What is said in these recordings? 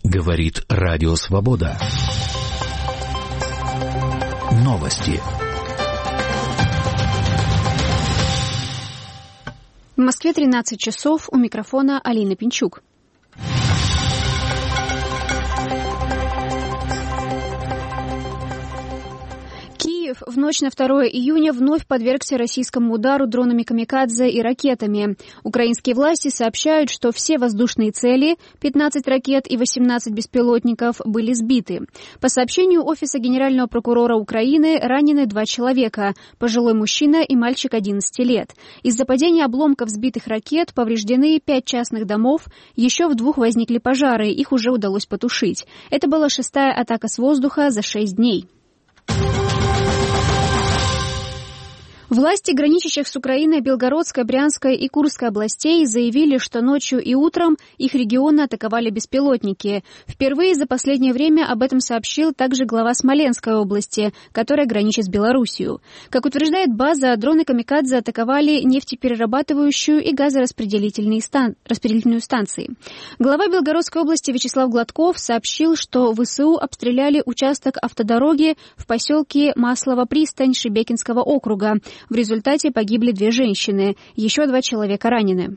Говорит Радио Свобода. Новости. В Москве 13 часов. У микрофона Алина Пинчук. В ночь на 2 июня вновь подвергся российскому удару дронами камикадзе и ракетами. Украинские власти сообщают, что все воздушные цели, 15 ракет и 18 беспилотников, были сбиты. По сообщению Офиса Генерального прокурора Украины, ранены 2 человека – пожилой мужчина и мальчик 11 лет. Из-за падения обломков сбитых ракет повреждены 5 частных домов, еще в 2 возникли пожары, их уже удалось потушить. Это была 6-я атака с воздуха за 6 дней. Власти, граничащих с Украиной, Белгородской, Брянской и Курской областей, заявили, что ночью и утром их регионы атаковали беспилотники. Впервые за последнее время об этом сообщил также глава Смоленской области, которая граничит с Белоруссией. Как утверждает база, дроны камикадзе атаковали нефтеперерабатывающую и газораспределительную станции. Глава Белгородской области Вячеслав Гладков сообщил, что ВСУ обстреляли участок автодороги в поселке Маслово-Пристань Шебекинского округа. В результате погибли 2 женщины, еще 2 человека ранены.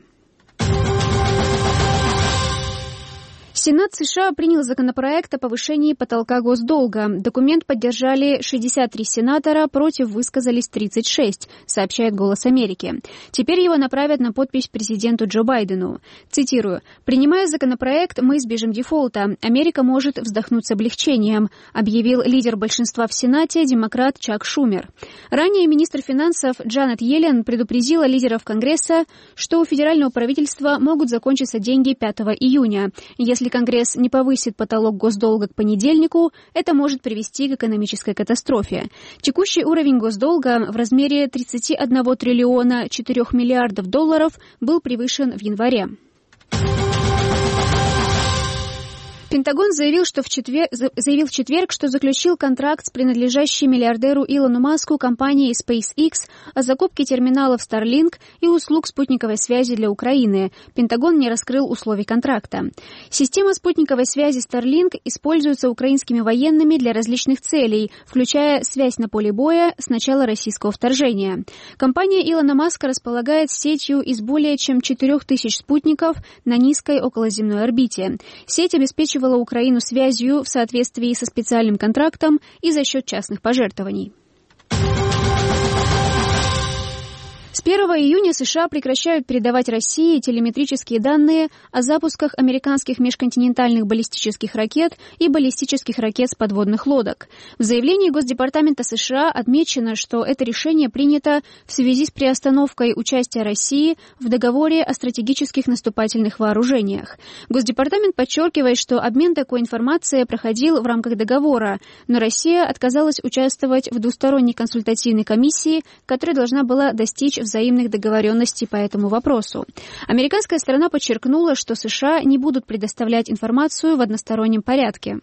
Сенат США принял законопроект о повышении потолка госдолга. Документ поддержали 63 сенатора, против высказались 36, сообщает «Голос Америки». Теперь его направят на подпись президенту Джо Байдену. Цитирую: «Принимая законопроект, мы избежим дефолта. Америка может вздохнуть с облегчением», объявил лидер большинства в Сенате, демократ Чак Шумер. Ранее министр финансов Джанет Йеллен предупредила лидеров Конгресса, что у федерального правительства могут закончиться деньги 5 июня. Если Конгресс не повысит потолок госдолга к понедельнику, это может привести к экономической катастрофе. Текущий уровень госдолга в размере 31 триллиона 4 миллиардов долларов был превышен в январе. Пентагон заявил в четверг, что заключил контракт с принадлежащей миллиардеру Илону Маску компанией SpaceX о закупке терминалов Starlink и услуг спутниковой связи для Украины. Пентагон не раскрыл условий контракта. Система спутниковой связи Starlink используется украинскими военными для различных целей, включая связь на поле боя с начала российского вторжения. Компания Илона Маска располагает сетью из более чем 4000 спутников на низкой околоземной орбите. Сеть обеспечивала Украину связью в соответствии со специальным контрактом и за счет частных пожертвований. С 1 июня США прекращают передавать России телеметрические данные о запусках американских межконтинентальных баллистических ракет и баллистических ракет с подводных лодок. В заявлении Госдепартамента США отмечено, что это решение принято в связи с приостановкой участия России в договоре о стратегических наступательных вооружениях. Госдепартамент подчеркивает, что обмен такой информацией проходил в рамках договора, но Россия отказалась участвовать в двусторонней консультативной комиссии, которая должна была достичь взаимных договоренностей по этому вопросу. Американская сторона подчеркнула, что США не будут предоставлять информацию в одностороннем порядке.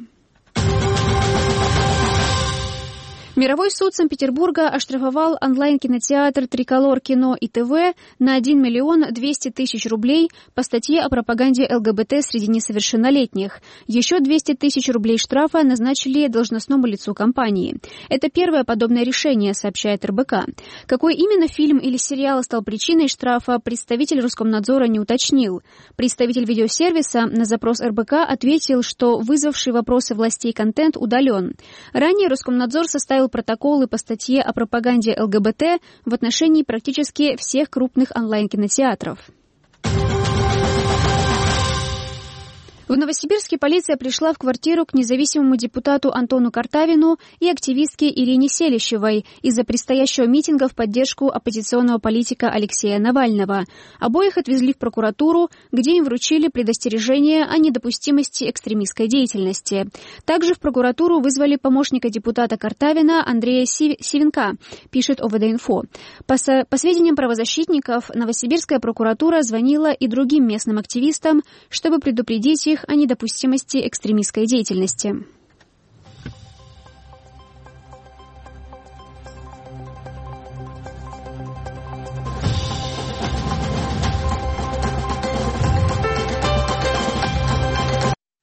Мировой суд Санкт-Петербурга оштрафовал онлайн-кинотеатр «Триколор Кино и ТВ» на 1 миллион 200 тысяч рублей по статье о пропаганде ЛГБТ среди несовершеннолетних. Еще 200 тысяч рублей штрафа назначили должностному лицу компании. Это первое подобное решение, сообщает РБК. Какой именно фильм или сериал стал причиной штрафа, представитель Роскомнадзора не уточнил. Представитель видеосервиса на запрос РБК ответил, что вызвавший вопросы властей контент удален. Ранее Роскомнадзор составил протоколы по статье о пропаганде ЛГБТ в отношении практически всех крупных онлайн-кинотеатров. В Новосибирске полиция пришла в квартиру к независимому депутату Антону Картавину и активистке Ирине Селищевой из-за предстоящего митинга в поддержку оппозиционного политика Алексея Навального. Обоих отвезли в прокуратуру, где им вручили предостережение о недопустимости экстремистской деятельности. Также в прокуратуру вызвали помощника депутата Картавина Андрея Сивенка, пишет ОВД-Инфо. По сведениям правозащитников, Новосибирская прокуратура звонила и другим местным активистам, чтобы предупредить их о недопустимости экстремистской деятельности.